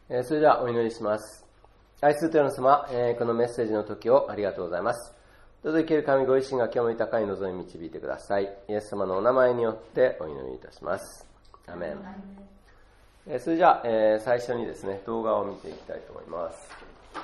それではお祈りします。愛する天の様、このメッセージの時をありがとうございます。どうぞ生ける神ご自身が今日も豊かに望み導いてください。イエス様のお名前によってお祈りいたします。アメン。それじゃあ、最初にですね、動画を見ていきたいと思います。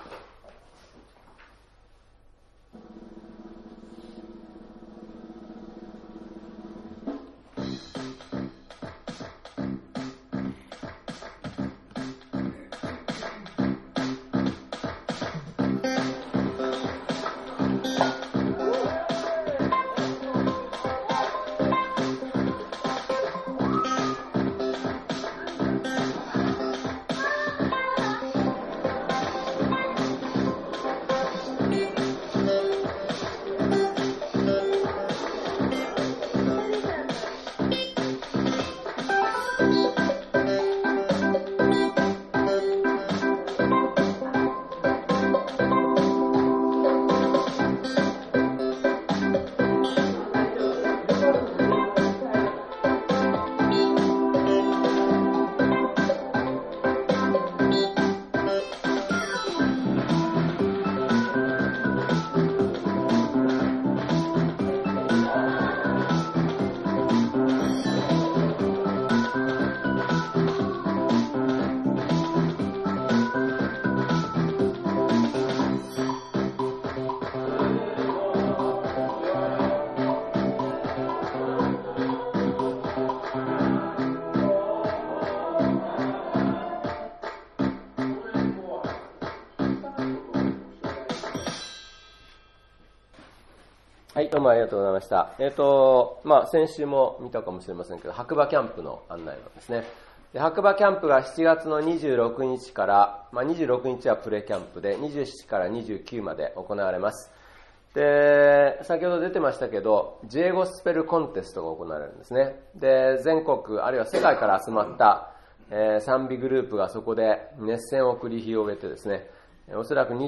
はい、どうもありがとうございました。先週も見たかもしれませんけど、白馬キャンプの案内なんですね。で、白馬キャンプが7月の26日から、26日はプレキャンプで、27から29まで行われます。で、先ほど出てましたけど、Jゴスペルコンテストが行われるんですね。で、全国、あるいは世界から集まった、賛美グループがそこで熱戦を繰り広げてですね、おそらく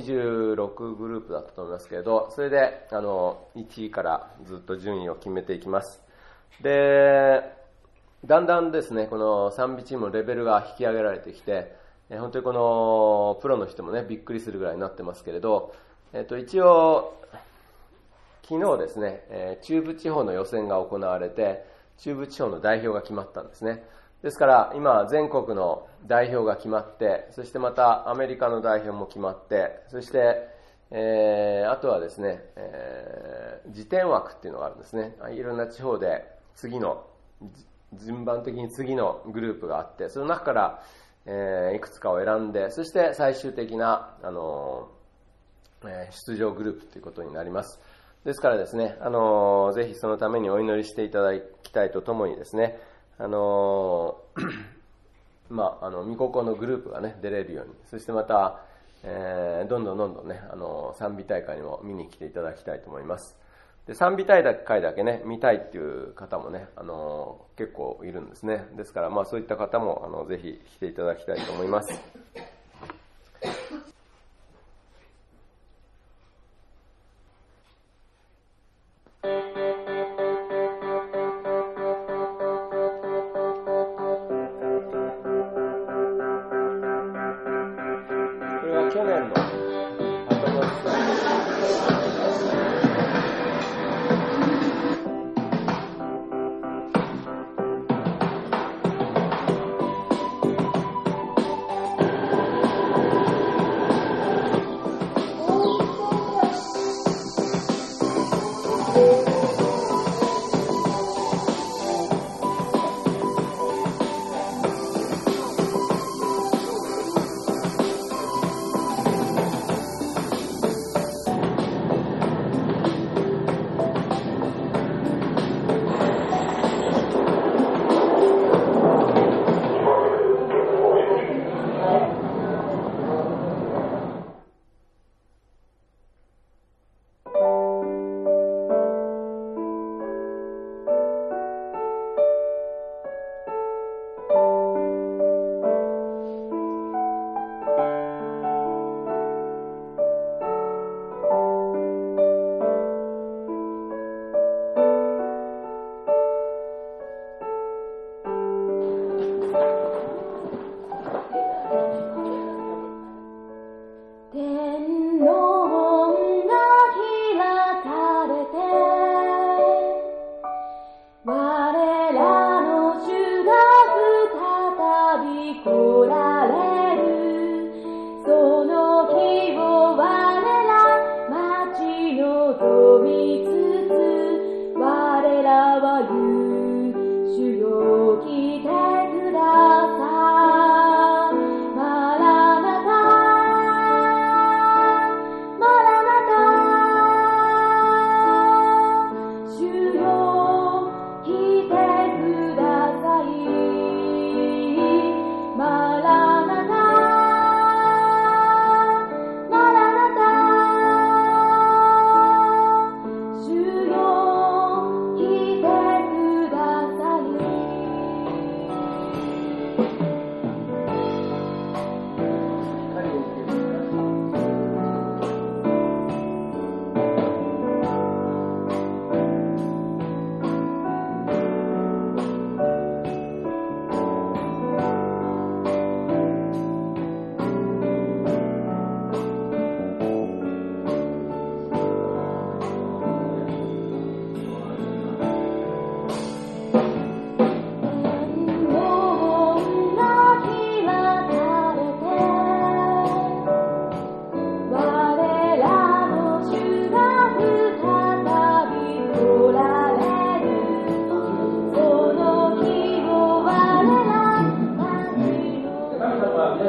26グループだったと思いますけれど、それで1位からずっと順位を決めていきます。で、だんだんですね、この賛美チームのレベルが引き上げられてきて、本当にこのプロの人もね、びっくりするぐらいになってますけれど、一応昨日ですね、中部地方の予選が行われて、中部地方の代表が決まったんですね。ですから今全国の代表が決まって、そしてまたアメリカの代表も決まって、そして、あとはですね、次点枠っていうのがあるんですね。いろんな地方で順番的に次のグループがあって、その中から、いくつかを選んで、そして最終的な出場グループということになります。ですからですね、ぜひそのためにお祈りしていただきたいとともにですね、御心のグループがね、出れるように、そしてまた、どんどんね、賛美大会にも見に来ていただきたいと思います。で、賛美大会だけね、見たいっていう方もね、結構いるんですね。ですから、そういった方も、ぜひ来ていただきたいと思います。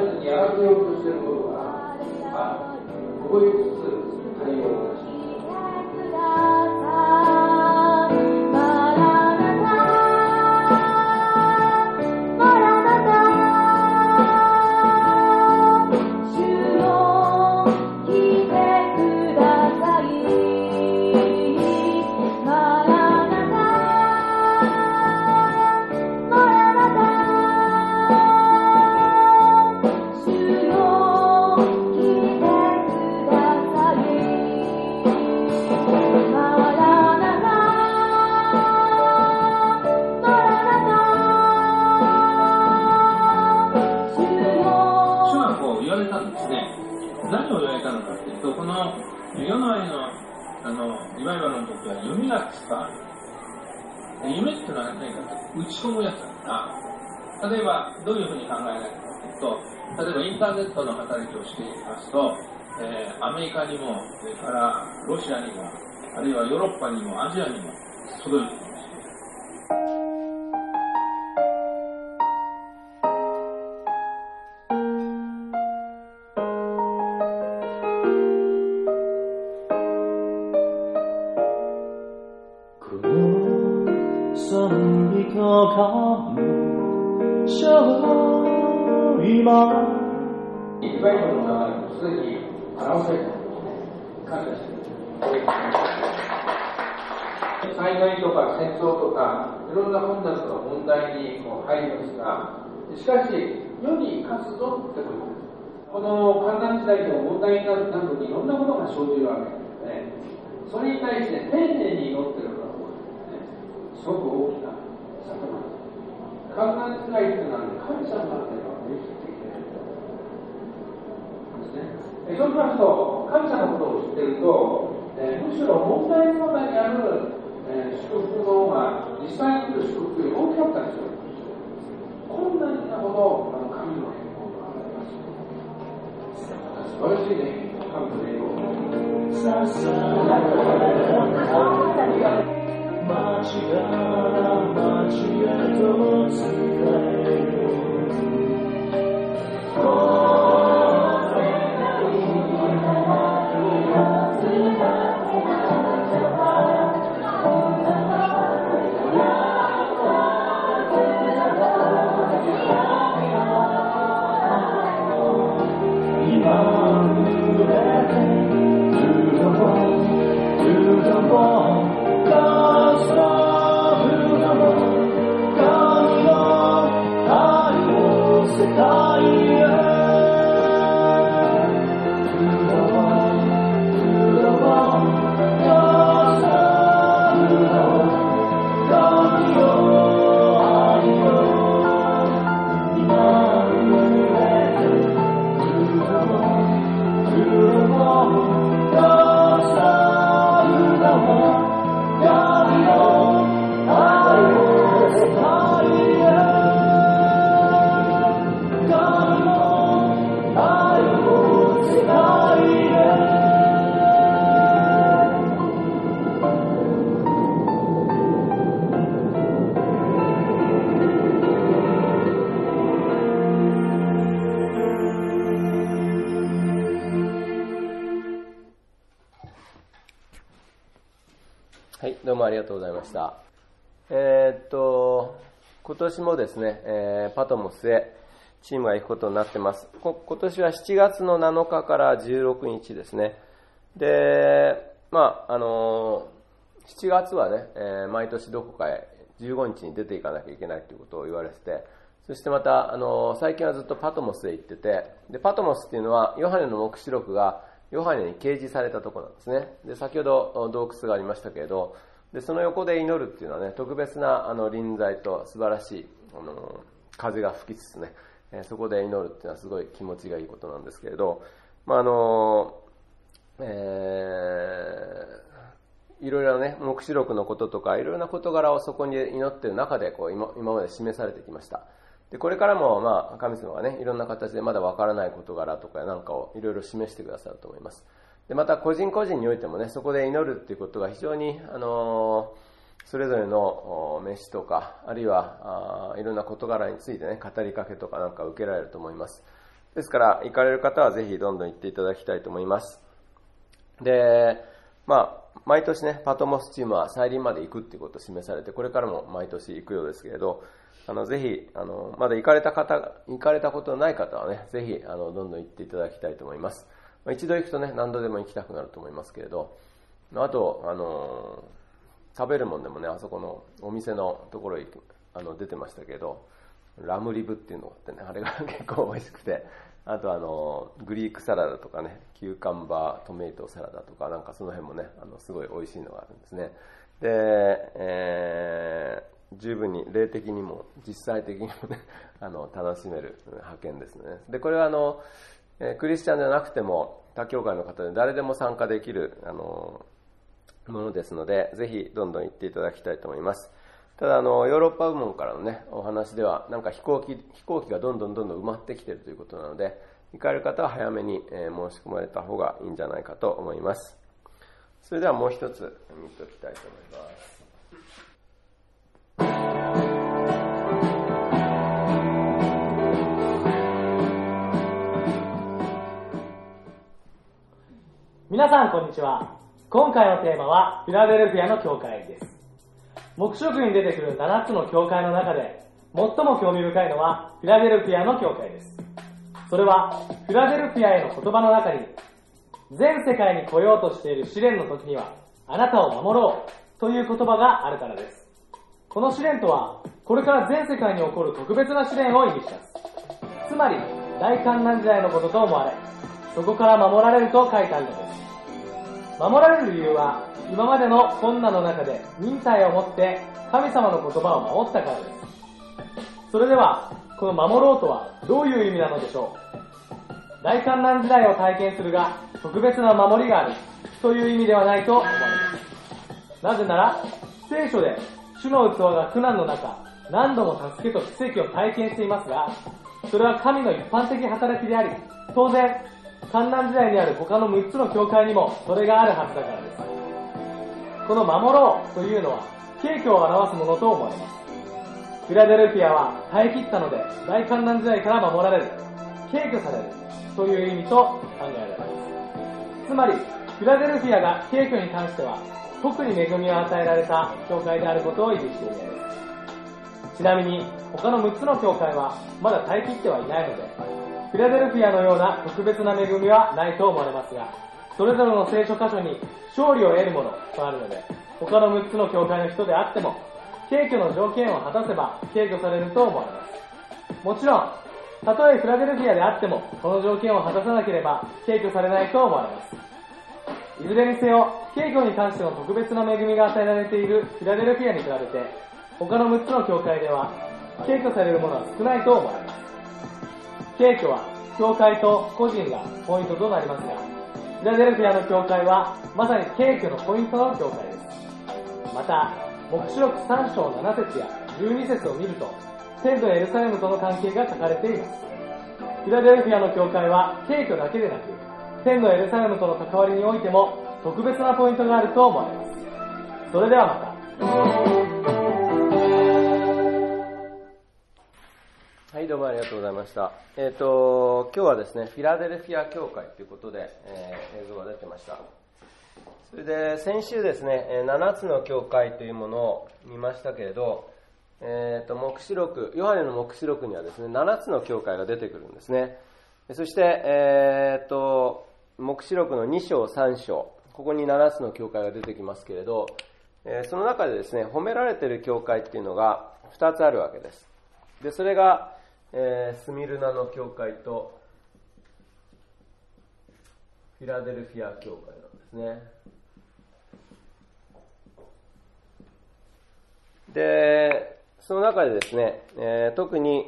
めずにやらせようとしていることが覚えつつ対応をしリバイバルの時は夢が伝わる。夢っていうのは何かと打ち込むやつだから、例えばどういうふうに考えられるかというと、例えばインターネットの働きをしていますと、アメリカにも、それからロシアにも、あるいはヨーロッパにもアジアにも届いています。 リバイバルの中でもすでに表されている感謝しています。災害とか戦争とかいろんな困難とか問題に入りますが、しかし世に生かすぞってことです。この寒暖地帯でも問題になる時にいろんなことが生じるわけですね。それに対して丁寧に祈っているのはすごく大きな策なんです。寒暖地帯っていうのは感謝になっているのはできていけないですね。そうしますと感謝のことを知っていると、むしろ問題の中にある、祝福の方が実際に来る祝福より大きかったりする。困難なほど神の変更があります。素晴らしいね、神の栄光。街から街へと伝える。 はい、どうもありがとうございました。今年もですね、パトモスへチームが行くことになってます。今年は7月の7日から16日ですね。で、7月はね、毎年どこかへ15日に出ていかなきゃいけないということを言われてて、そしてまた、最近はずっとパトモスへ行ってて、で、パトモスっていうのは、ヨハネの黙示録がヨハネに掲示されたところなんですね。で、先ほど洞窟がありましたけれど、で、その横で祈るっていうのはね、特別な臨在と素晴らしい風が吹きつつね、そこで祈るっていうのはすごい気持ちがいいことなんですけれど、いろいろね、黙示録のこととか、いろいろな事柄をそこに祈っている中で今まで示されてきました。で、これからも神様がね、いろんな形でまだわからない事柄とかなんかをいろいろ示してくださると思います。で、また個人個人においてもね、そこで祈るっていうことが非常にそれぞれの召しとか、あるいはいろんな事柄についてね、語りかけとかなんか受けられると思います。 ですから行かれる方はぜひどんどん行っていただきたいと思います。で、毎年ね、パトモスチームは再臨まで行くっていうことを示されて、これからも毎年行くようですけれど、ぜひ、まだ行かれたことのない方はね、ぜひ、どんどん行っていただきたいと思います。一度行くとね、何度でも行きたくなると思いますけれど、あと、食べるもんでもね、あそこのお店のところ出てましたけど、ラムリブっていうのがあってね、あれが結構美味しくて、あとグリークサラダとかね、キューカンバートメイトサラダとか、なんかその辺もね、すごい美味しいのがあるんですね。で、十分に霊的にも実際的にもね、楽しめる派遣ですね。で、これはクリスチャンじゃなくても、他教会の方で誰でも参加できる、ものですので、ぜひどんどん行っていただきたいと思います。ただヨーロッパ部門からのね、お話では、なんか飛行機がどんどん埋まってきているということなので、行かれる方は早めに申し込まれた方がいいんじゃないかと思います。それではもう一つ見ておきたいと思います。 皆さんこんにちは。今回のテーマはフィラデルフィアの教会です。黙示録に出てくる7つの教会の中で最も興味深いのはフィラデルフィアの教会です。それはフィラデルフィアへの言葉の中に、全世界に来ようとしている試練の時にはあなたを守ろうという言葉があるからです。この試練とはこれから全世界に起こる特別な試練を意味します。つまり大観難時代のことと思われ、そこから守られると書いてあるのです。守られる理由は、今までの困難の中で忍耐を持って神様の言葉を守ったからです。それでは、この守ろうとはどういう意味なのでしょう。大観難時代を体験するが特別な守りがあるという意味ではないと思われます。なぜなら、聖書で主の器が苦難の中、何度も助けと奇跡を体験していますが、それは神の一般的働きであり、当然、観難時代にある他の6つの教会にもそれがあるはずだからです。この守ろうというのは景挙を表すものと思われます。フィラデルフィアは耐え切ったので大観難時代から守られる、景挙されるという意味と考えられます。つまりフィラデルフィアが景挙に関しては特に恵みを与えられた教会であることを意味しているのです。ちなみに他の6つの教会はまだ耐え切ってはいないので、フィラデルフィアのような特別な恵みはないと思われますが、それぞれの聖書箇所に勝利を得るものとあるので、他の6つの教会の人であっても、景挙の条件を果たせば景挙されると思われます。もちろん、たとえフィラデルフィアであっても、この条件を果たさなければ景挙されないと思われます。いずれにせよ、景挙に関しての特別な恵みが与えられているフィラデルフィアに比べて、他の6つの教会では、景挙されるものは少ないと思われます。景挙は教会と個人がポイントとなりますが、フィラデルフィアの教会はまさに景挙のポイントの教会です。また、黙示録3章7節や12節を見ると、天とエルサレムとの関係が書かれています。フィラデルフィアの教会は景挙だけでなく、天のエルサレムとの関わりにおいても特別なポイントがあると思われます。それではまた。 はい、どうもありがとうございました。今日はですね、フィラデルフィア教会ということで、映像が出てました。それで、先週ですね、7つの教会というものを見ましたけれど、黙示録、ヨハネの黙示録にはですね、7つの教会が出てくるんですね。そして、黙示録の2章、3章、ここに7つの教会が出てきますけれど、その中でですね、褒められている教会っていうのが2つあるわけです。で、それが、スミルナの教会とフィラデルフィア教会なんですね。で、その中でですね、特に、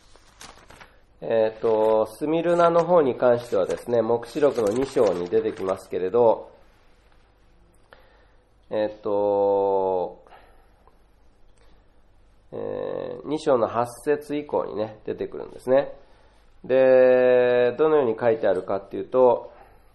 スミルナの方に関してはですね、黙示録の2章に出てきますけれど、2章の8節以降にね、出てくるんですね。で、どのように書いてあるかっていうと、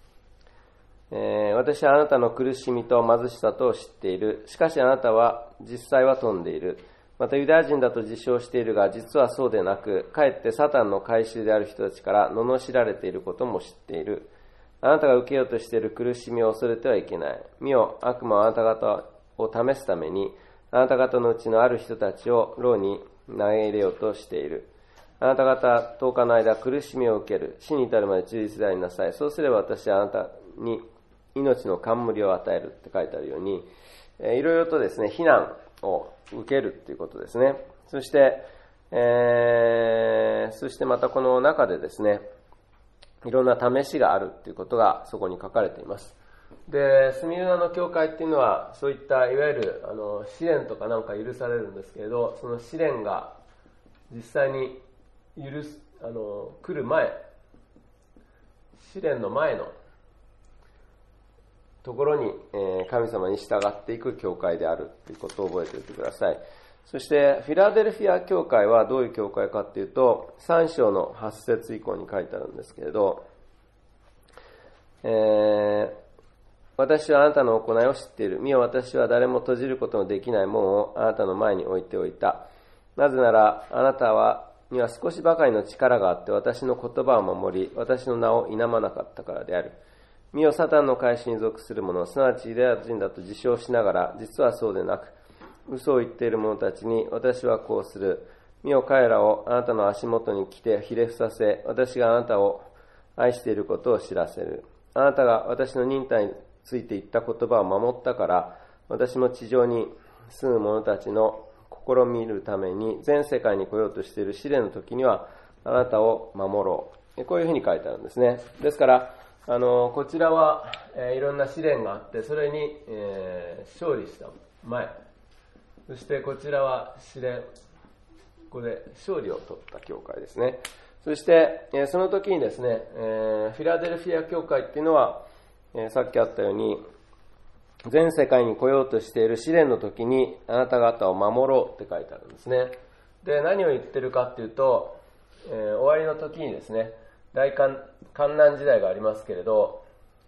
私はあなたの苦しみと貧しさとを知っている。しかしあなたは実際は富んでいる。 またユダヤ人だと自称しているが、実はそうでなく、かえってサタンの改宗である人たちから罵られていることも知っている。あなたが受けようとしている苦しみを恐れてはいけない。見よ、悪魔はあなた方を試すために、あなた方のうちのある人たちを牢に投げ入れようとしている。あなた方10日の間苦しみを受ける。死に至るまで忠実でありなさい。そうすれば私はあなたに命の冠を与えるって書いてあるように、いろいろとですね、非難を受けるっていうことですね。そして、またこの中でですね、いろんな試しがあるっていうことがそこに書かれています。で、スミルナの教会っていうのは、そういったいわゆる試練とかなんか許されるんですけれど、その試練が実際に来る前、試練の前のところに神様に従っていく教会であるということを覚えておいてください。そしてフィラデルフィア教会はどういう教会かというと、3章の8節以降に書いてあるんですけれど、私はあなたの行いを知っている。見よ、私は誰も閉じることのできない門をあなたの前に置いておいた。なぜならあなたには少しばかりの力があって、私の言葉を守り、私の名を否まなかったからである。見よ、サタンの会社に属する者、すなわちユダヤ人だと自称しながら、実はそうでなく、嘘を言っている者たちに、私はこうする。見よ、彼らをあなたの足元に来てひれ伏させ、私があなたを愛していることを知らせる。あなたが私の忍耐について言った言葉を守ったから、私も地上に住む者たちの試みるために全世界に来ようとしている試練の時にはあなたを守ろう。こういうふうに書いてあるんですね。ですからこちらはいろんな試練があって、それに勝利した前、そしてこちらは試練、ここで勝利を取った教会ですね。そしてその時にですね、フィラデルフィア教会っていうのはさっきあったように、全世界に来ようとしている試練の時にあなた方を守ろうって書いてあるんですね。で、何を言ってるかっていうと、終わりの時にですね、大観難時代がありますけれど、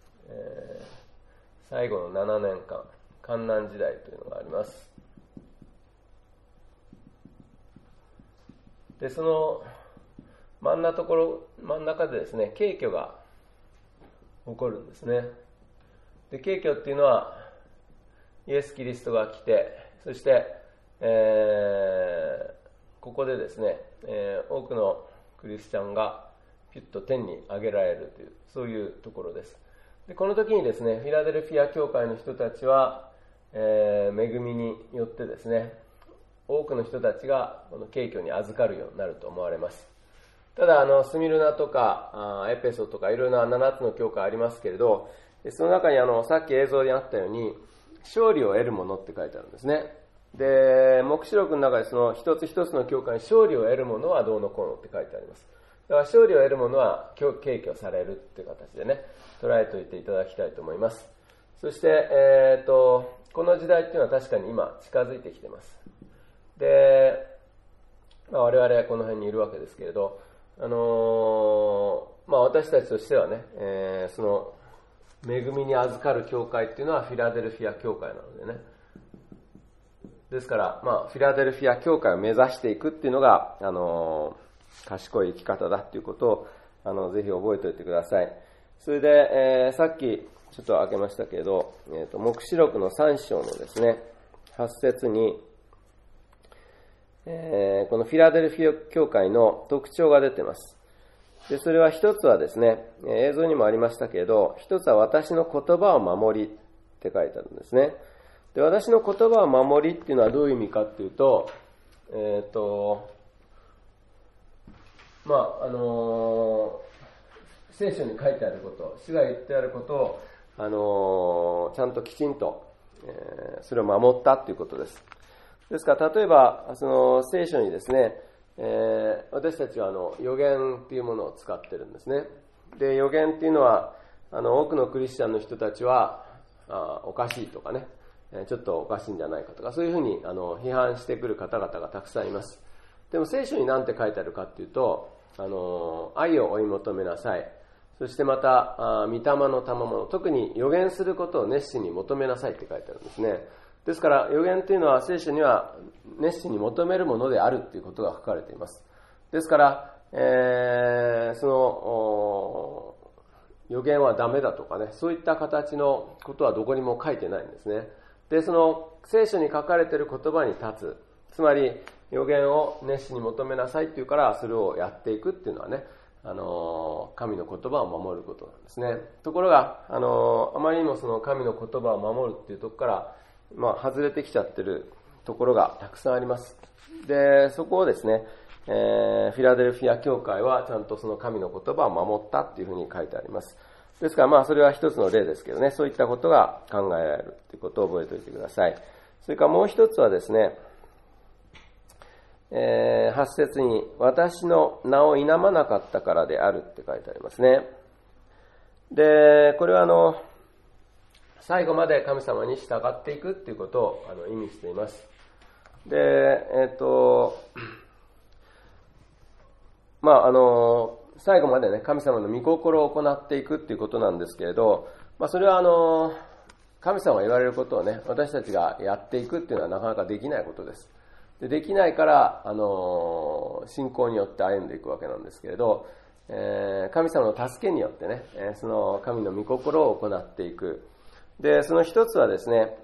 最後の7年間、観難時代というのがあります。で、その真ん中でですね、景挙が起こるんですね。で、景挙っていうのはイエス・キリストが来て、そして、ここでですね、多くのクリスチャンがピュッと天に上げられるという、そういうところです。で、この時にですね、フィラデルフィア教会の人たちは、恵みによってですね、多くの人たちがこの景挙に預かるようになると思われます。ただスミルナとかエペソとかいろいろな7つの教会ありますけれど、その中にさっき映像にあったように勝利を得るものって書いてあるんですね。で、黙示録の中でその一つ一つの教会に勝利を得るものはどうのこうのって書いてあります。だから勝利を得るものは景挙されるっていう形でね、捉えておいていただきたいと思います。そして、この時代っていうのは確かに今近づいてきています。で、我々この辺にいるわけですけれど、私たちとしてはね、その恵みに預かる教会っていうのはフィラデルフィア教会なのでね。ですから、フィラデルフィア教会を目指していくっていうのが、賢い生き方だっていうことを、ぜひ覚えておいてください。それで、さっきちょっと開けましたけれど、黙示録の3章のですね、8節に、このフィラデルフィア教会の特徴が出ています。で、それは一つはですね、映像にもありましたけれど、一つは私の言葉を守りって書いてあるんですね。で、私の言葉を守りっていうのはどういう意味かっていうと、聖書に書いてあること、主が言ってあることを、ちゃんときちんと、それを守ったっていうことです。ですから、例えば、その聖書にですね、私たちは預言っていうものを使ってるんですね。で、預言っていうのは、多くのクリスチャンの人たちは、おかしいとかね、ちょっとおかしいんじゃないかとか、そういうふうに批判してくる方々がたくさんいます。でも聖書に何て書いてあるかっていうと、愛を追い求めなさい。そしてまた、御霊の賜物、特に預言することを熱心に求めなさいって書いてあるんですね。 ですから預言というのは聖書には熱心に求めるものであるということが書かれています。ですから、その預言はダメだとかね、そういった形のことはどこにも書いてないんですね。で、その聖書に書かれている言葉に立つ、つまり預言を熱心に求めなさいっていうからそれをやっていくっていうのはね、神の言葉を守ることなんですね。ところがあまりにもその神の言葉を守るっていうところから外れてきちゃってるところがたくさんあります。で、そこをですね、フィラデルフィア教会はちゃんとその神の言葉を守ったっていうふうに書いてあります。ですからそれは一つの例ですけどね、そういったことが考えられるということを覚えておいてください。それからもう一つはですね、8節に私の名を否まなかったからであるって書いてありますね。で、これは最後まで神様に従っていくっていうことを意味しています。で、最後までね、神様の御心を行っていくっていうことなんですけれど、それは神様が言われることをね、私たちがやっていくっていうのはなかなかできないことです。できないから、信仰によって歩んでいくわけなんですけれど、神様の助けによってね、その神の御心を行っていく。で、その一つはですね、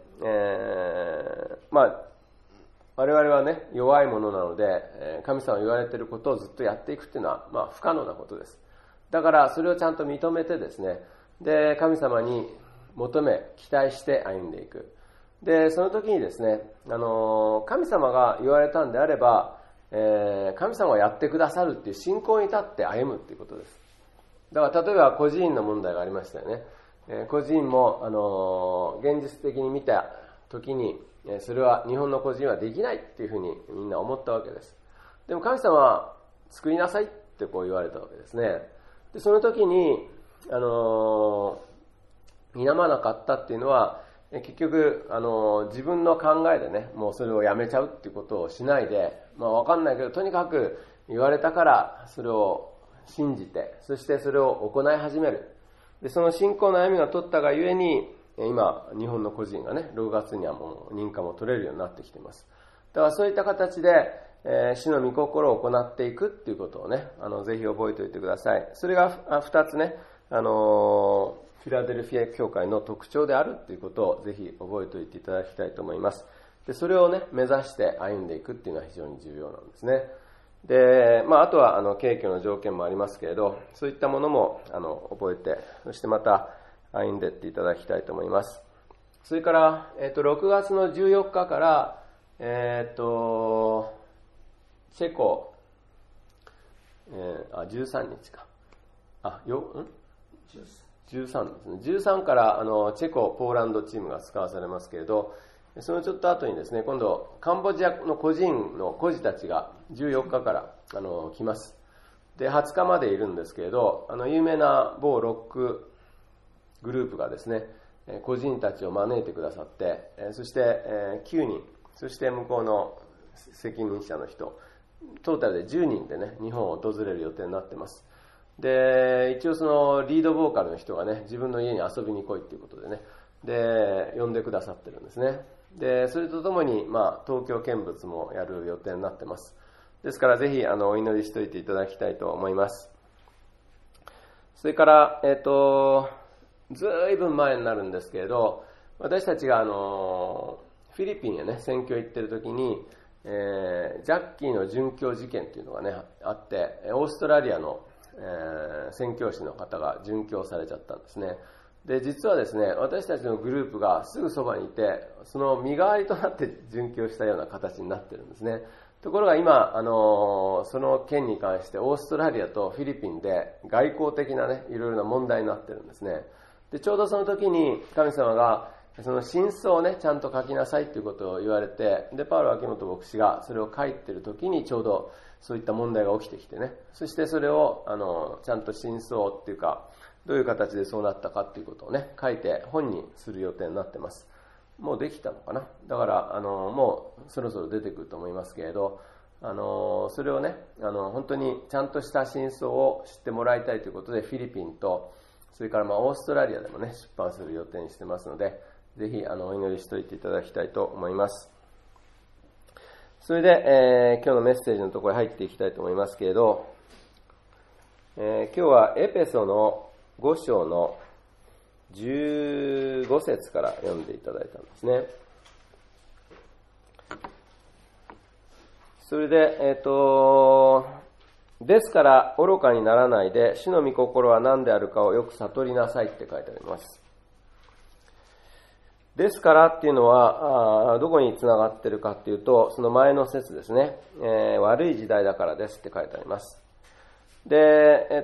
我々はね、弱いものなので、神様が言われていることをずっとやっていくっていうのは、不可能なことです。だから、それをちゃんと認めてですね、で、神様に求め、期待して歩んでいく。で、その時にですね、神様が言われたんであれば、神様がやってくださるっていう信仰に立って歩むっていうことです。だから、例えば孤児院の問題がありましたよね。孤児院も、現実的に見た時に、それは日本の孤児院はできないっていうふうにみんな思ったわけです。でも神様は作りなさいってこう言われたわけですね。で、その時に、否まなかったっていうのは、結局、自分の考えでね、もうそれをやめちゃうっていうことをしないで、わかんないけど、とにかく言われたから、それを信じて、そしてそれを行い始める。で、その信仰の歩みが取ったがゆえに、今、日本の個人がね、6月にはもう認可も取れるようになってきています。だからそういった形で、主の御心を行っていくっていうことをね、ぜひ覚えておいてください。それが2つね、フィラデルフィア教会の特徴であるっていうことをぜひ覚えておいていただきたいと思います。で、それをね、目指して歩んでいくっていうのは非常に重要なんですね。で、あとは、景気の条件もありますけれど、そういったものも、覚えて、そしてまた、歩んでいっていただきたいと思います。それから、6月の14日から、チェコ、13日か。13ですね。13からチェコ、ポーランドチームが使わされますけれど、そのちょっと後にですね、今度、カンボジアの孤児たちが14日から来ます。で、20日までいるんですけれど、有名な某ロックグループがですね、孤児たちを招いてくださって、そして9人、そして向こうの責任者の人、トータルで10人でね、日本を訪れる予定になっています。で、一応そのリードボーカルの人がね、自分の家に遊びに来いっていうことでね、で、呼んでくださってるんですね。で、それとともに、東京見物もやる予定になってます。ですから、ぜひ、お祈りしておいていただきたいと思います。それから、ずいぶん前になるんですけれど、私たちがフィリピンへね、宣教行ってる時に、ジャッキーの殉教事件っていうのがね、あって、オーストラリアの、宣教師の方が殉教されちゃったんですね。で、実はですね、私たちのグループがすぐそばにいて、その身代わりとなって殉教したような形になってるんですね。ところが今、その件に関してオーストラリアとフィリピンで外交的なね、いろいろな問題になってるんですね。で、ちょうどその時に神様が、その真相をね、ちゃんと書きなさいということを言われて、で、パウロ秋元牧師がそれを書いてる時にちょうどそういった問題が起きてきてね、そしてそれを、ちゃんと真相っていうか、どういう形でそうなったかっていうことをね、書いて本にする予定になってます。もうできたのかな。だから、もうそろそろ出てくると思いますけれど、それをね、本当にちゃんとした真相を知ってもらいたいということで、フィリピンと、それからオーストラリアでもね、出版する予定にしてますので、 ぜひお祈りしておいていただきたいと思います。それで、今日のメッセージのところに入っていきたいと思いますけれど、今日はエペソの5章の15節から読んでいただいたんですね。それで、ですから愚かにならないで、主の御心は何であるかをよく悟りなさいって書いてあります。ですからっていうのは、どこにつながっているかっていうと、その前の節ですね、悪い時代だからですって書いてあります。で、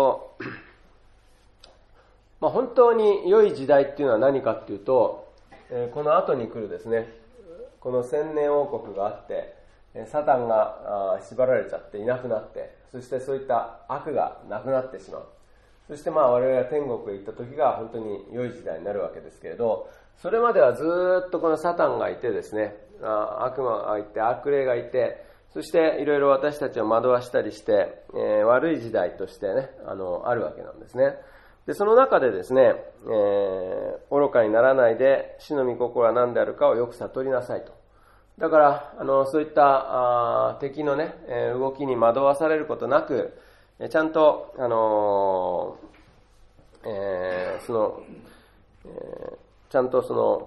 本当に良い時代っていうのは何かっていうと、この後に来るですね、この千年王国があって、サタンが縛られちゃっていなくなって、そしてそういった悪がなくなってしまう。そして我々が天国へ行った時が本当に良い時代になるわけですけれど、それまではずっとこのサタンがいてですね、悪魔がいて、悪霊がいて、そしていろいろ私たちを惑わしたりして、悪い時代としてね、あるわけなんですね。で、その中でですね、愚かにならないで、主の御心は何であるかをよく悟りなさいと。だから、そういった敵のね、動きに惑わされることなく、ちゃんと、ちゃんと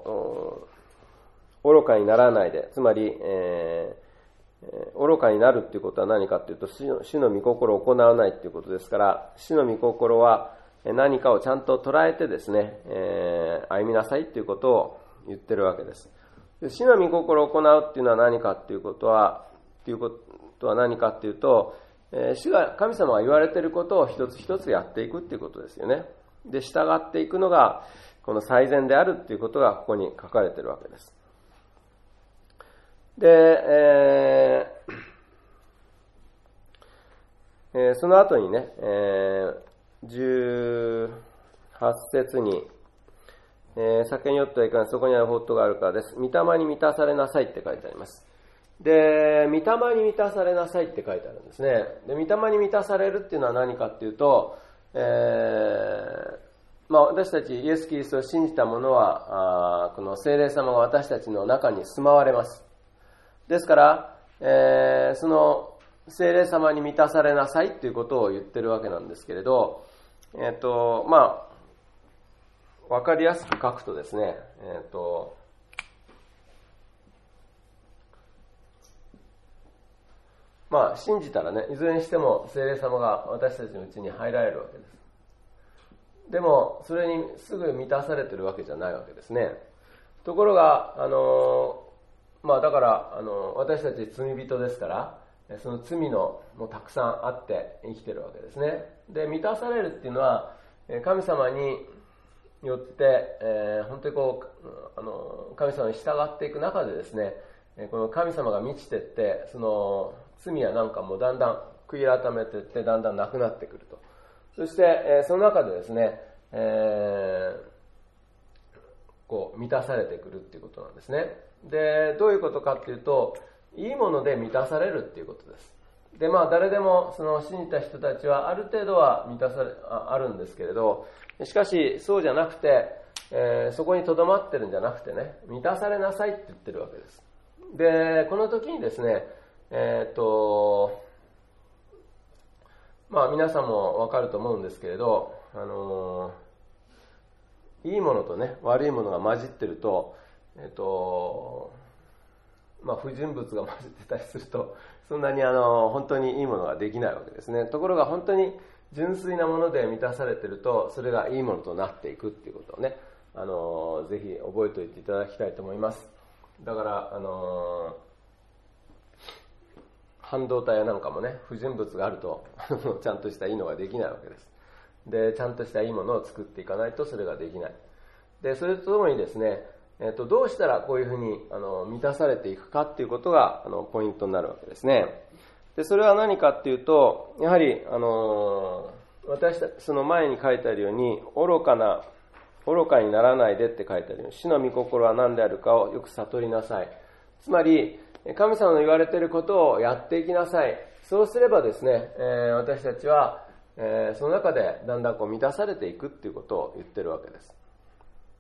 愚かにならないで、つまり、愚かになるっていうことは何かっていうと、主の御心を行わないっていうことですから、主の御心は何かをちゃんと捉えてですね、歩みなさいっていうことを言ってるわけです。主の御心を行うっていうのは何かっていうことは何かっていうと、神様が言われていることを一つ一つやっていくっていうことですよね。で、従っていくのがこの最善であるっていうことがここに書かれているわけです。で、その後にね、18節に、酒に酔ってはいかない、そこにある法度があるからです。御霊に満たされなさいって書いてあります。で、御霊に満たされなさいって書いてあるんですね。で、御霊に満たされるっていうのは何かっていうと、私たちイエス・キリストを信じた者は、この聖霊様が私たちの中に住まわれます。ですから、その聖霊様に満たされなさいっていうことを言ってるわけなんですけれど、わかりやすく書くとですね、信じたらね、いずれにしても聖霊様が私たちのうちに入られるわけです。でも、それにすぐ満たされてるわけじゃないわけですね。ところが、だから、私たち罪人ですから、その罪のもたくさんあって生きてるわけですね。で、満たされるっていうのは、神様によって、本当に神様に従っていく中でですね、この神様が満ちていって、その罪はなんかもうだんだん悔い改めていってだんだんなくなってくると。そして、その中でですね、満たされてくるっていうことなんですね。で、どういうことかっていうと、いいもので満たされるっていうことです。で、誰でもその信じた人たちはある程度はあるんですけれど、しかしそうじゃなくて、そこに留まってるんじゃなくてね、満たされなさいって言ってるわけです。で、この時にですね、皆さんもわかると思うんですけれど、いいものとね、悪いものが混じってると、不純物が混じってたりすると、そんなに本当にいいものができないわけですね。ところが本当に純粋なもので満たされてると、それがいいものとなっていくっていうことをね、ぜひ覚えておいていただきたいと思います。だから、半導体なんかもね、不純物があるとちゃんとしたいいのができないわけです。で、ちゃんとしたいいものを作っていかないとそれができない。で、それとともにですね、どうしたらこういうふうに満たされていくかっていうことがポイントになるわけですね。で、それは何かっていうと、やはり私たちその前に書いてあるように、愚かにならないでって書いてあるように、主の御心は何であるかをよく悟りなさい。つまり神様の言われていることをやっていきなさい。そうすればですね、私たちは、その中でだんだん満たされていくっていうことを言ってるわけです。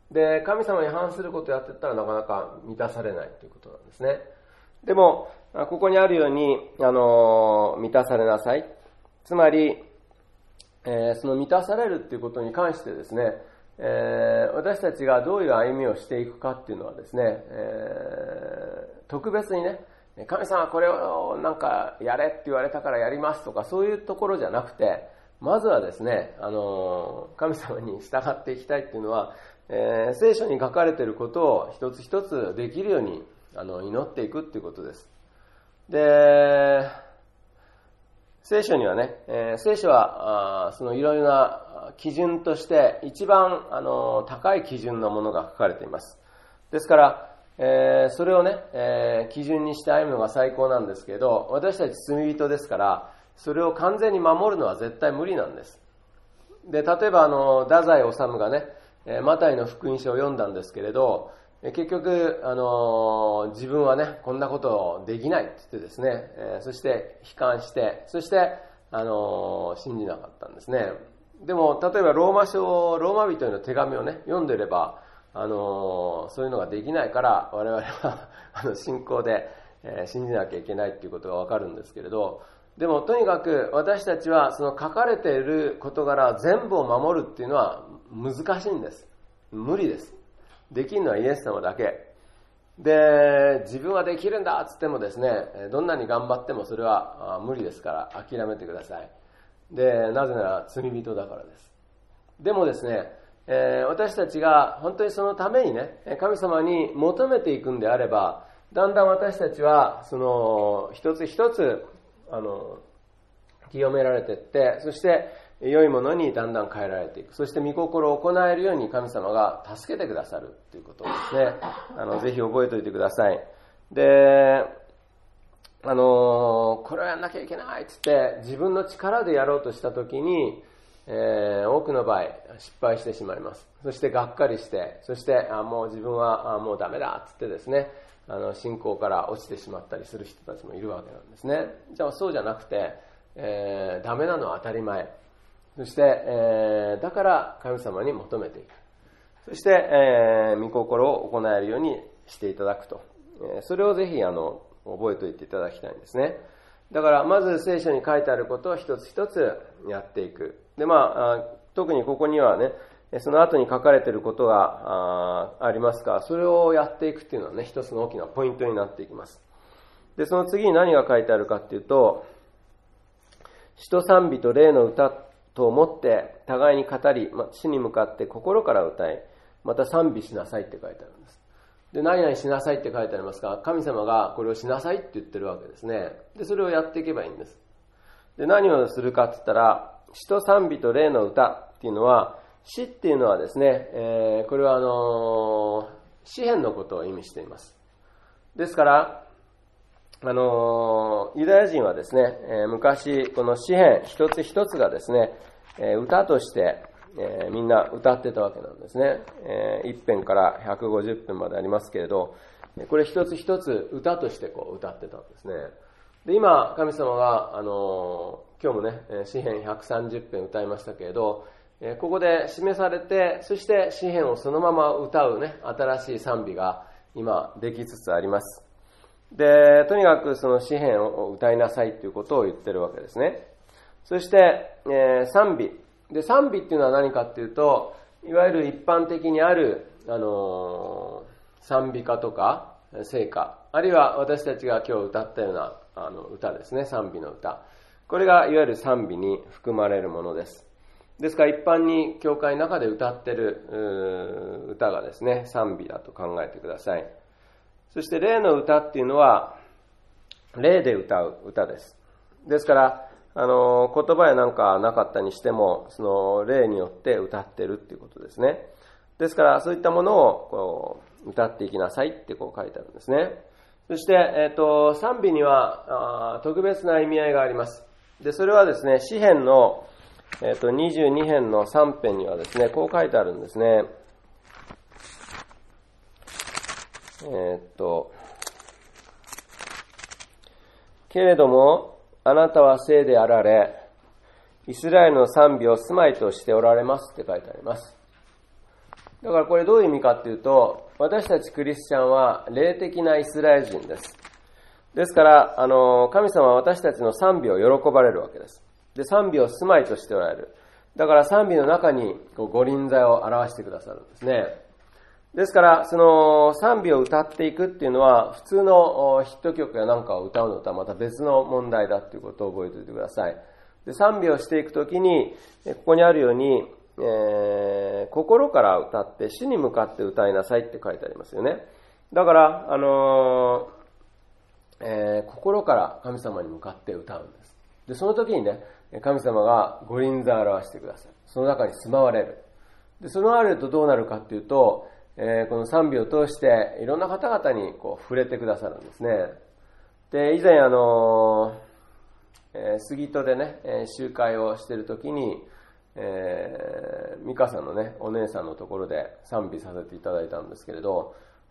で、神様に反することをやっていったらなかなか満たされないということなんですね。でも、ここにあるように、満たされなさい。つまり、その満たされるっていうことに関してですね、私たちがどういう歩みをしていくかっていうのはですね、特別にね、神様これをなんかやれって言われたからやりますとかそういうところじゃなくて、まずはですね、神様に従っていきたいっていうのは、聖書に書かれていることを一つ一つできるように祈っていくっていうことです。で、聖書にはね、聖書はそのいろいろな基準として一番高い基準のものが書かれています。ですから、それをね、基準にして歩むのが最高なんですけど、私たち罪人ですから、それを完全に守るのは絶対無理なんです。で、例えば太宰治がね、マタイの福音書を読んだんですけれど、結局、自分はね、こんなことできないって言ってですね、そして悲観して、そして、信じなかったんですね。でも、例えばローマ人への手紙をね、読んでれば、そういうのができないから、我々は信仰で、信じなきゃいけないっていうことがわかるんですけれど、でも、とにかく私たちはその書かれている事柄全部を守るっていうのは難しいんです。無理です。できるのはイエス様だけ。で、自分はできるんだっつってもですね、どんなに頑張ってもそれは無理ですから諦めてください。で、なぜなら罪人だからです。でもですね、私たちが本当にそのためにね、神様に求めていくんであれば、だんだん私たちはその一つ一つ清められていって、そして良いものにだんだん変えられていく。そして御心を行えるように神様が助けてくださるということをですね、ぜひ覚えておいてください。で、これをやんなきゃいけないって言って自分の力でやろうとしたときに、多くの場合失敗してしまいます。そしてがっかりして、そしてもう自分はもうダメだって言ってですね、信仰から落ちてしまったりする人たちもいるわけなんですね。じゃあそうじゃなくて、ダメなのは当たり前。そして、だから神様に求めていく。そして、御心を行えるようにしていただくと。それをぜひ覚えておいていただきたいんですね。だからまず聖書に書いてあることを一つ一つやっていく。で、特にここにはね、その後に書かれていることが ありますから、それをやっていくっていうのはね、一つの大きなポイントになっていきます。で、その次に何が書いてあるかっていうと、詩と賛美と霊の歌と思って互いに語り、主に向かって心から歌い、また賛美しなさいって書いてあるんです。で、何々しなさいって書いてありますが、神様がこれをしなさいって言ってるわけですね。で、それをやっていけばいいんです。で、何をするかって言ったら、詩と賛美と霊の歌っていうのは、詩っていうのはですね、これは詩篇のことを意味しています。ですから、ユダヤ人はですね、昔この詩篇一つ一つがですね、歌として、みんな歌ってたわけなんですね。1編から150編までありますけれど、これ一つ一つ歌としてこう歌ってたんですね。で、今神様が今日もね、詩篇130編歌いましたけれど、ここで示されて、そして詩篇をそのまま歌うね、新しい賛美が今できつつあります。で、とにかくその詩篇を歌いなさいということを言ってるわけですね。そして、賛美。で、賛美っていうのは何かっていうと、いわゆる一般的にある、賛美歌とか聖歌、あるいは私たちが今日歌ったような歌ですね、賛美の歌。これがいわゆる賛美に含まれるものです。ですから一般に教会の中で歌ってる歌がですね、賛美だと考えてください。そして霊の歌っていうのは、霊で歌う歌です。ですから、言葉やなんかなかったにしても、その霊によって歌ってるっていうことですね。ですから、そういったものをこう歌っていきなさいってこう書いてあるんですね。そして、賛美には特別な意味合いがあります。で、それはですね、詩篇の22編の3編にはですね、こう書いてあるんですね。けれども、あなたは聖であられ、イスラエルの賛美を住まいとしておられますって書いてあります。 だからこれどういう意味かっていうと、私たちクリスチャンは霊的なイスラエル人です。ですから、神様は私たちの賛美を喜ばれるわけです。で、賛美を住まいとしておられる。だから賛美の中に御臨在を表してくださるんですね。ですから、その賛美を歌っていくっていうのは、普通のヒット曲やなんかを歌うのとはまた別の問題だっていうことを覚えておいてください。で、賛美をしていくときに、ここにあるように、心から歌って、主に向かって歌いなさいって書いてありますよね。だから、心から神様に向かって歌うんです。で、その時にね、神様が御臨在を表してください。その中に住まわれる。で、そのあるとどうなるかっていうと、この賛美を通していろんな方々にこう触れてくださるんですね。で、以前杉戸でね、集会をしている時に、美香さんのね、お姉さんのところで賛美させていただいたんですけれど、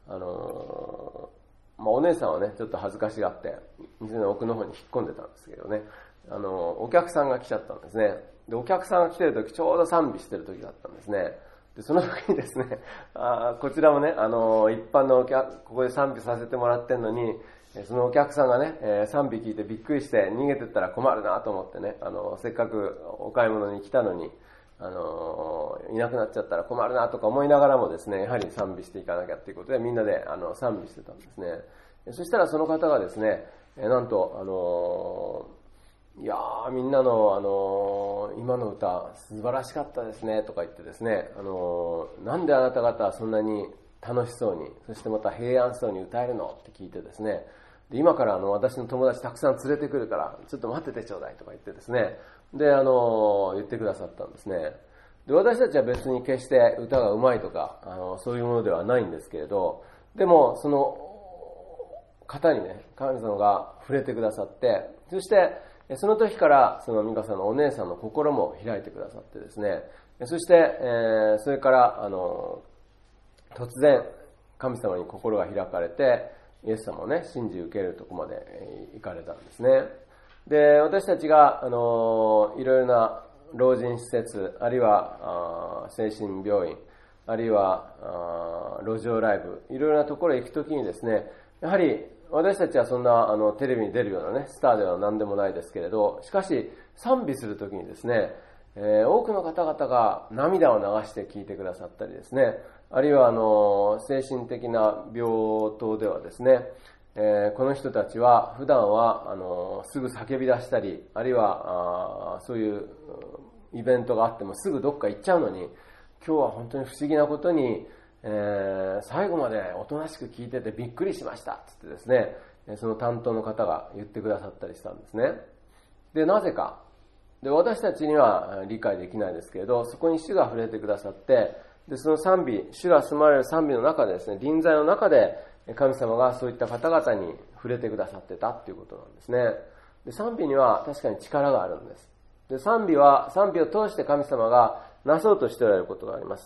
お姉さんはね、ちょっと恥ずかしがって、店の奥の方に引っ込んでたんですけどね、お客さんが来ちゃったんですね。で、お客さんが来てる時、ちょうど賛美してる時だったんですね。で、その時にですね、こちらもね、一般のここで賛美させてもらってるのに、そのお客さんがね、賛美聞いてびっくりして逃げてったら困るなと思ってね、せっかくお買い物に来たのに、いなくなっちゃったら困るなとか思いながらもですね、やはり賛美していかなきゃっていうことでみんなで賛美してたんですね。そしたらその方がですね、なんと、いやー、みんなの今の歌素晴らしかったですねとか言ってですね、なんであなた方はそんなに楽しそうに、そしてまた平安そうに歌えるのって聞いてですね、で今から私の友達たくさん連れてくるからちょっと待っててちょうだいとか言ってですね、で言ってくださったんですね。で、私たちは別に決して歌が上手いとかそういうものではないんですけれど、でもその方にね、神様が触れてくださって、そしてその時からその美香さんのお姉さんの心も開いてくださってですね、そして、それから突然神様に心が開かれて、イエス様をね、信じ受けるところまで行かれたんですね。で、私たちがいろいろな老人施設、あるいは精神病院、あるいは路上ライブ、いろいろなところへ行くときにですね、やはり私たちはそんなテレビに出るようなね、スターでは何でもないですけれど、しかし賛美するときにですね、多くの方々が涙を流して聞いてくださったりですね、あるいは精神的な病棟ではですね、この人たちは普段はすぐ叫び出したり、あるいはそういうイベントがあってもすぐどっか行っちゃうのに、今日は本当に不思議なことに、最後までおとなしく聞いててびっくりしましたつってですね、その担当の方が言ってくださったりしたんですね。で、なぜか。で、私たちには理解できないですけれど、そこに主が触れてくださって、で、その賛美、主が住まれる賛美の中でですね、臨在の中で神様がそういった方々に触れてくださってたっていうことなんですね。で、賛美には確かに力があるんです。で、賛美を通して神様がなそうとしておられることがあります。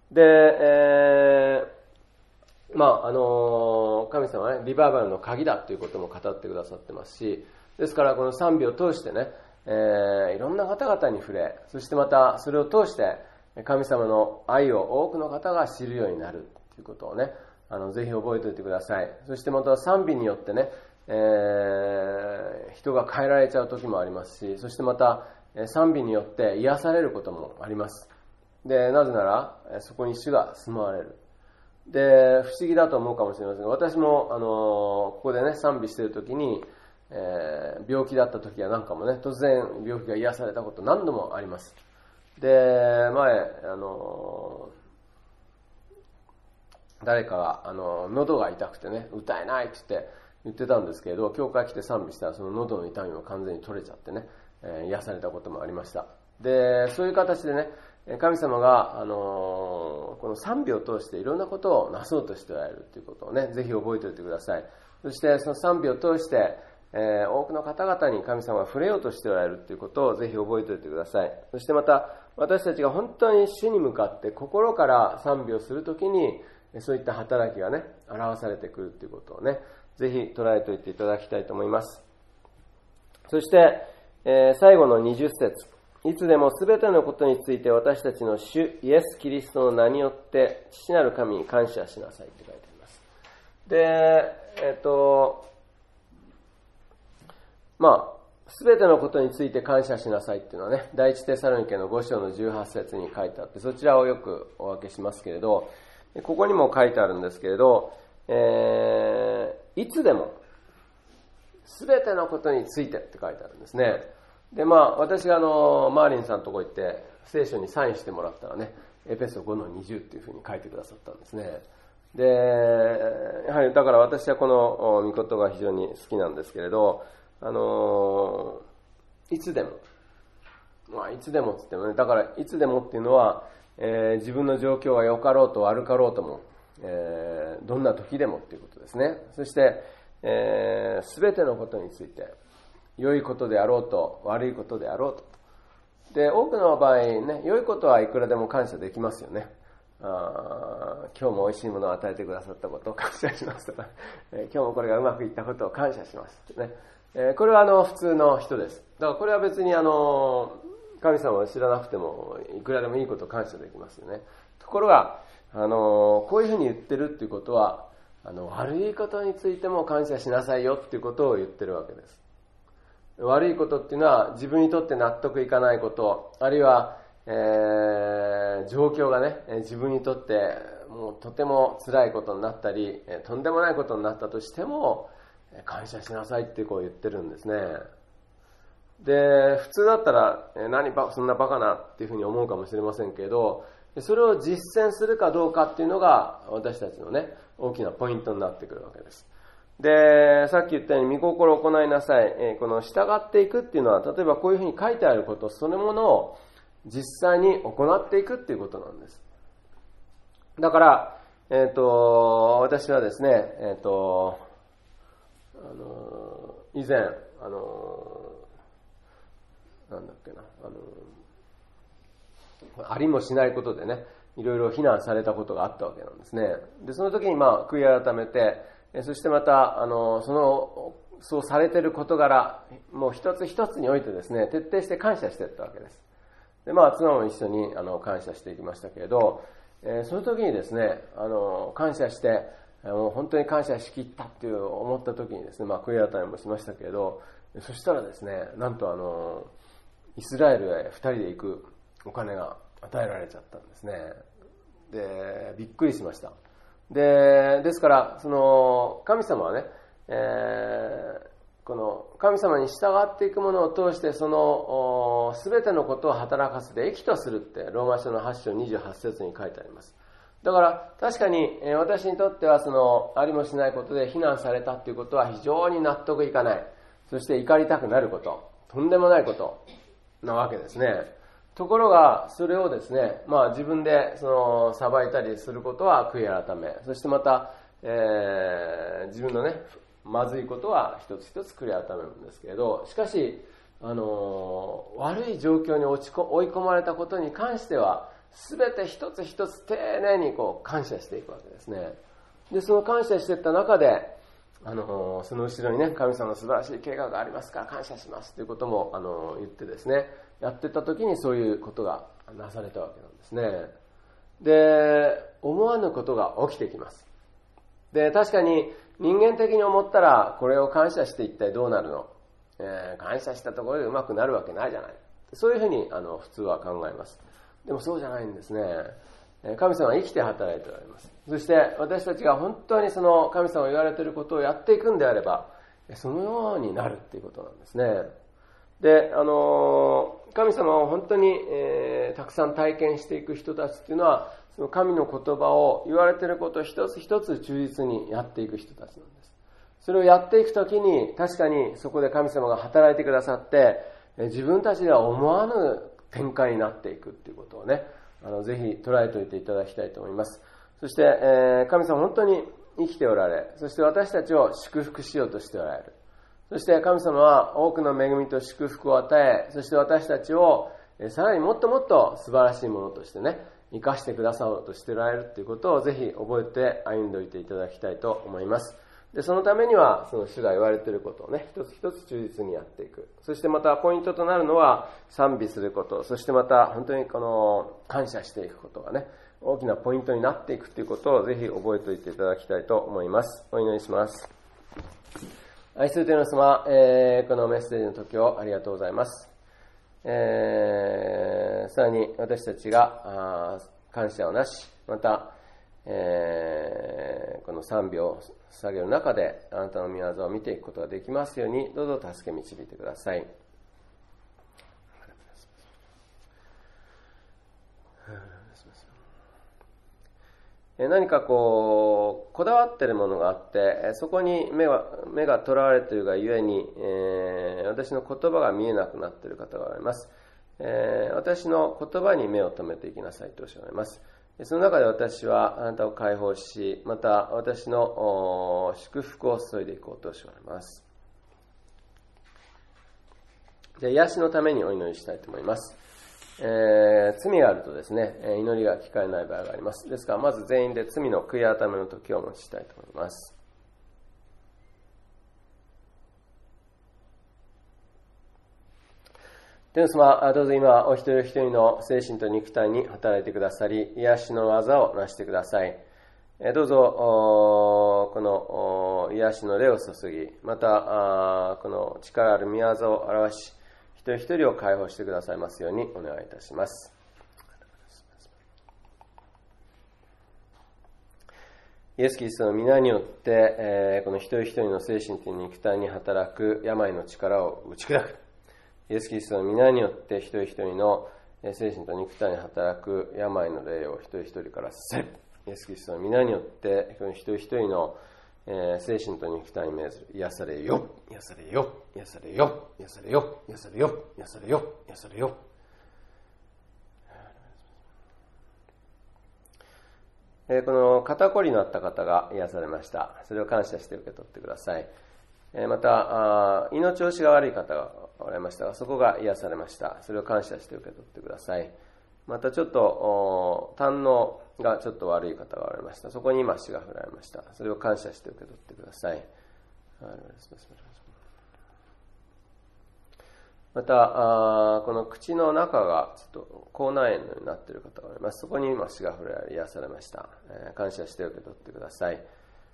で、神様はね、リバイバルの鍵だということも語ってくださってますし、ですからこの賛美を通してね、いろんな方々に触れ、そしてまたそれを通して神様の愛を多くの方が知るようになるということをね、ぜひ覚えておいてください。そしてまた賛美によってね、人が変えられちゃう時もありますし、そしてまた賛美によって癒されることもあります。で、なぜならそこに主が住まわれる。で、不思議だと思うかもしれませんが、私もここでね、賛美している時に、病気だった時やなんかもね、突然病気が癒されたこと何度もあります。で、前誰かが喉が痛くてね、歌えないって言ってたんですけれど、教会来て賛美したらその喉の痛みも完全に取れちゃってね、癒されたこともありました。で、そういう形でね、神様がこの賛美を通していろんなことをなそうとしておられるということをね、ぜひ覚えておいてください。そしてその賛美を通して多くの方々に神様が触れようとしておられるということをぜひ覚えておいてください。そしてまた私たちが本当に主に向かって心から賛美をするときに、そういった働きがね、表されてくるということをね、ぜひ捉えておいていただきたいと思います。そして、最後の20節。 いつでもすべてのことについて私たちの主イエス・キリストの名によって父なる神に感謝しなさいって書いてあります。で、すべてのことについて感謝しなさいっていうのはね、第一テサロニケの5章の18節に書いてあって、そちらをよくお分けしますけれど、ここにも書いてあるんですけれど、いつでもすべてのことについてって書いてあるんですね。で、私がマーリンさんのとこ行って聖書にサインしてもらったらね、エペソ5の20っていうふうに書いてくださったんですね。で、やはりだから私はこの御言が非常に好きなんですけれど、いつでも、いつでもって言ってもね、だからいつでもっていうのは、自分の状況が良かろうと悪かろうとも、どんな時でもっていうことですね。そして、すべてのことについて、良いことであろうと悪いことであろうと。で、多くの場合ね、良いことはいくらでも感謝できますよね。今日も美味しいものを与えてくださったことを感謝しますとか、今日もこれがうまくいったことを感謝しますってね。これは普通の人です。だからこれは別に神様を知らなくてもいくらでもいいことを感謝できますよね。ところがこういうふうに言ってるっていうことは悪いことについても感謝しなさいよっていうことを言ってるわけです。悪いことっていうのは自分にとって納得いかないこと、あるいは、状況がね自分にとってもうとても辛いことになったりとんでもないことになったとしても感謝しなさいってこう言ってるんですね。で、普通だったらそんなバカなっていうふうに思うかもしれませんけど、それを実践するかどうかっていうのが私たちのね大きなポイントになってくるわけです。で、さっき言ったように御心を行いなさい、この従っていくっていうのは、例えばこういうふうに書いてあることそのものを実際に行っていくっていうことなんです。だから、私はですね、以前なんだっけな、ありもしないことでね、いろいろ非難されたことがあったわけなんですね。で、その時に悔い改めて、そしてまたそうされている事柄、もう一つ一つにおいてですね、徹底して感謝していったわけです。で、妻も一緒に感謝していきましたけれど、その時にですね、感謝してもう本当に感謝しきったっていう思った時にですね、悔い改めもしましたけれど、そしたらですね、なんとイスラエルへ2人で行くお金が与えられちゃったんですね。で、びっくりしました。ですから神様はね、この神様に従っていくものを通して全てのことを働かせて益とするってローマ書の8章28節に書いてあります。だから確かに私にとってはありもしないことで非難されたっていうことは非常に納得いかない、そして怒りたくなること、とんでもないことなわけですね。ところがそれをですね、自分で裁いたりすることは悔い改め、そしてまた、自分のねまずいことは一つ一つ悔い改めるんですけれど、しかし悪い状況に追い込まれたことに関しては全て一つ一つ丁寧に感謝していくわけですね。で、その感謝していった中でその後ろにね、神様の素晴らしい計画がありますから感謝しますということも言ってですね、やってた時にそういうことがなされたわけなんですね。で、思わぬことが起きてきます。で、確かに人間的に思ったらこれを感謝して一体どうなるの、感謝したところでうまくなるわけないじゃない、そういうふうに普通は考えます。でもそうじゃないんですね。神様は生きて働いておられます。そして私たちが本当に神様が言われていることをやっていくんであればそのようになるっていうことなんですね。で、神様を本当に、たくさん体験していく人たちっていうのはその神の言葉を言われていることを一つ一つ忠実にやっていく人たちなんです。それをやっていくときに確かにそこで神様が働いてくださって自分たちでは思わぬ展開になっていくっていうことをね、ぜひ捉えておいていただきたいと思います。そして、神様本当に生きておられ、そして私たちを祝福しようとしておられる。そして神様は多くの恵みと祝福を与え、そして私たちをさらにもっともっと素晴らしいものとしてね、生かしてくださろうとしておられるということをぜひ覚えて歩んでおいていただきたいと思います。 で、そのためには、その主が言われていることをね、一つ一つ忠実にやっていく。そしてまたポイントとなるのは、賛美すること、そしてまた本当に感謝していくことがね、大きなポイントになっていくということをぜひ覚えておいていただきたいと思います。お祈りします。愛する天の様、このメッセージの時をありがとうございます。さらに私たちが感謝をなし、また、この賛美を捧げる中であなたの御業を見ていくことができますように、どうぞ助け導いてください。何かこだわっているものがあって、そこに目がとらわれているがゆえに、私の言葉が見えなくなっている方がおられます。私の言葉に目を留めていきなさいとおっしゃられます。その中で私はあなたを解放し、また私の祝福を注いでいこうとおっしゃられます。じゃあ癒しのためにお祈りしたいと思います。罪があるとですね、祈りが聞かれない場合があります。ですから、まず全員で罪の悔い改めの時をお持ちしたいと思います。天の様、どうぞ今、お一人一人の精神と肉体に働いてくださり、癒しの技をなしてください。どうぞ、この癒しの霊を注ぎ、また、この力ある御業を表し、一人一人を解放してくださいますようにお願いいたします。イエス・キリストの皆によって、この一人一人の精神と肉体に働く病の力を打ち砕く。イエス・キリストの皆によって一人一人の精神と肉体に働く病の霊を一人一人から去る。イエス・キリストの皆によって一人一人の精神と肉体に命ずる。癒されよ、癒されよ、癒されよ、癒されよ、癒されよ、癒されよ、癒されよ。この肩こりになった方が癒されました。それを感謝して受け取ってください。また、胃の調子が悪い方がおられましたが、そこが癒されました。それを感謝して受け取ってください。またちょっと胆のがちょっと悪い方がおられました。そこに今足が振られました。それを感謝して受け取ってください。またこの口の中がちょっと口内炎のようになっている方がおられます。そこに今足が振られ癒されました。感謝して受け取ってください。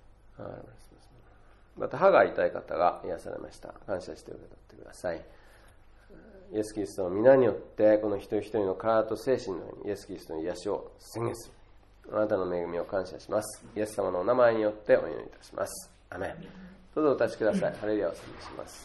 また歯が痛い方が癒されました。感謝して受け取ってください。イエス・キリストの皆によってこの一人一人の体と精神のようにイエス・キリストの癒しを宣言する。あなたの恵みを感謝します。イエス様のお名前によってお祈りいたします。アメン。どうぞお立ちください。ハレルヤを賛美します。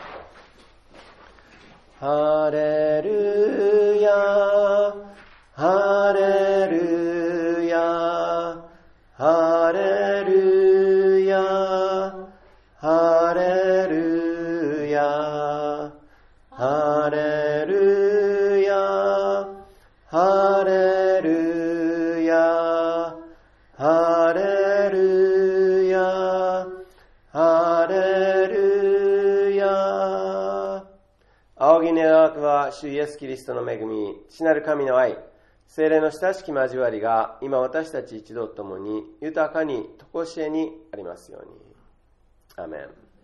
ハレルヤ、ハレルヤ、ハレルヤ、ハレルヤ、ハレルヤ、ハレルヤ、ハレルヤ、ハレルヤ。仰ぎ願くは主イエスキリストの恵み、父なる神の愛、聖霊の親しき交わりが今私たち一同ともに豊かに常しえにありますように。アメン。